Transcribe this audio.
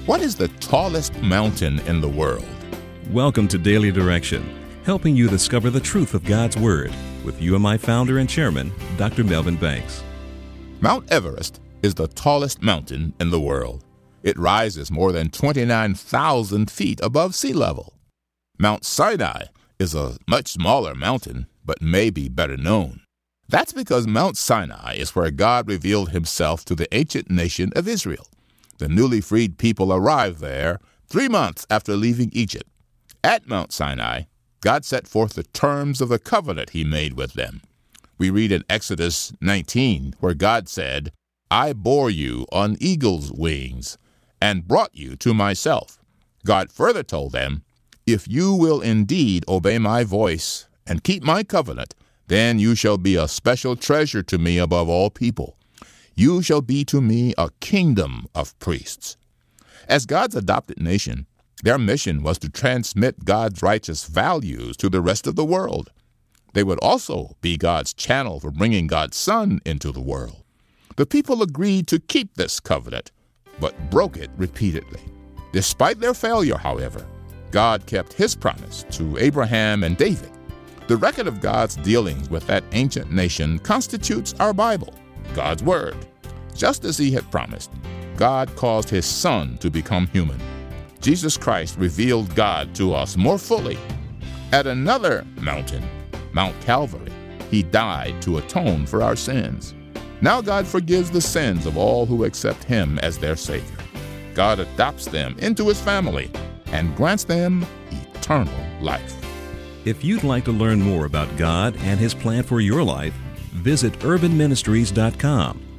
What is the tallest mountain in the world? Welcome to Daily Direction, helping you discover the truth of God's Word with UMI founder and chairman, Dr. Melvin Banks. Mount Everest is the tallest mountain in the world. It rises more than 29,000 feet above sea level. Mount Sinai is a much smaller mountain, but may be better known. That's because Mount Sinai is where God revealed himself to the ancient nation of Israel. The newly freed people arrived there 3 months after leaving Egypt. At Mount Sinai, God set forth the terms of the covenant he made with them. We read in Exodus 19, where God said, "I bore you on eagle's wings and brought you to myself." God further told them, "If you will indeed obey my voice and keep my covenant, then you shall be a special treasure to me above all people. You shall be to me a kingdom of priests." As God's adopted nation, their mission was to transmit God's righteous values to the rest of the world. They would also be God's channel for bringing God's Son into the world. The people agreed to keep this covenant, but broke it repeatedly. Despite their failure, however, God kept his promise to Abraham and David. The record of God's dealings with that ancient nation constitutes our Bible, God's Word. Just as he had promised, God caused his Son to become human. Jesus Christ revealed God to us more fully. At another mountain, Mount Calvary, he died to atone for our sins. Now God forgives the sins of all who accept him as their Savior. God adopts them into his family and grants them eternal life. If you'd like to learn more about God and his plan for your life, visit urbanministries.com.